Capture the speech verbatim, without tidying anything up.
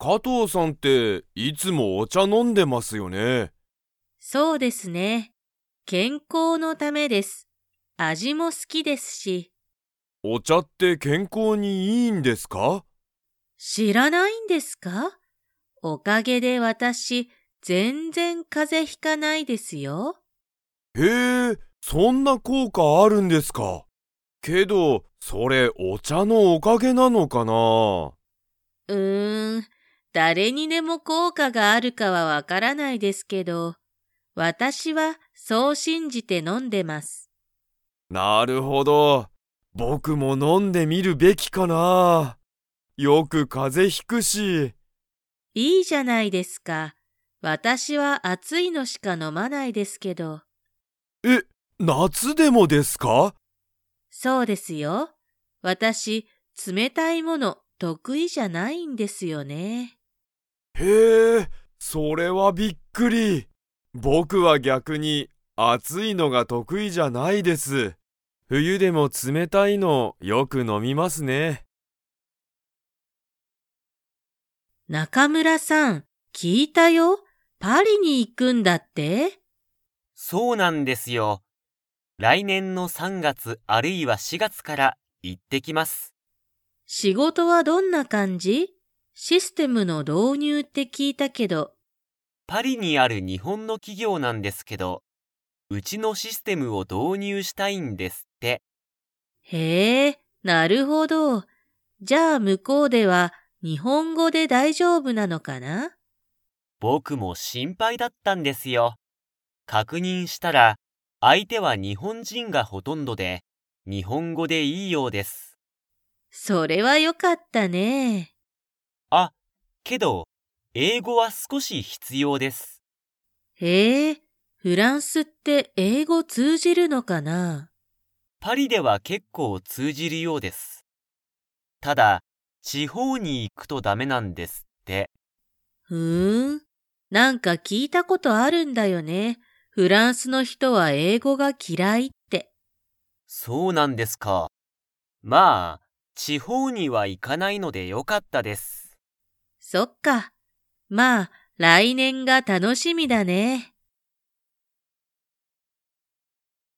加藤さんっていつもお茶飲んでますよね。 そうですね。健康のためです。味も好きですし。 お茶って健康にいいんですか？ 知らないんですか？おかげで私、全然風邪ひかないですよ。 へえ、そんな効果あるんですか？けど、それお茶のおかげなのかな？ うーん、誰にでも効果があるかはわからないですけど、私はそう信じて飲んでます。 なるほど。僕も飲んでみるべきかな。よく風邪ひくし。 いいじゃないですか。私は熱いのしか飲まないですけど。 え、夏でもですか？ そうですよ。私、冷たいもの得意じゃないんですよね。 へえ、それはびっくり。僕は逆に暑いのが得意じゃないです。冬でも冷たいのよく飲みますね。 中村さん、聞いたよ。パリに行くんだって？ そうなんですよ。来年のさんがつあるいはしがつから行ってきます。 仕事はどんな感じ？システムの導入って聞いたけど。 パリにある日本の企業なんですけど、うちのシステムを導入したいんですって。 へえ、なるほど。じゃあ向こうでは日本語で大丈夫なのかな？ 僕も心配だったんですよ。確認したら、相手は日本人がほとんどで、日本語でいいようです。 それはよかったね。 あ、けど、英語は少し必要です。 へえ、フランスって英語通じるのかな？ パリでは結構通じるようです。ただ、地方に行くとダメなんですって。 ふーん、なんか聞いたことあるんだよね。フランスの人は英語が嫌いって。 そうなんですか。まあ、地方には行かないのでよかったです。 そっか。まあ、来年が楽しみだね。